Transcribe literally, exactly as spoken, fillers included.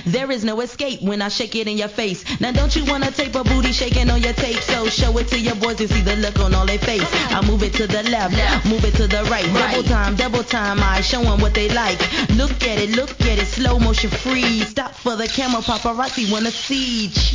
There is no escape when I shake it in your face. Now don't you wanna tape a booty shaking on your tape? So show it to your boys and see the look on all their face. I move it to the left, move it to the right. Double time, double time, I show them what they like. Look at it, look at it, slow motion freeze. Stop for the camera, paparazzi wanna see.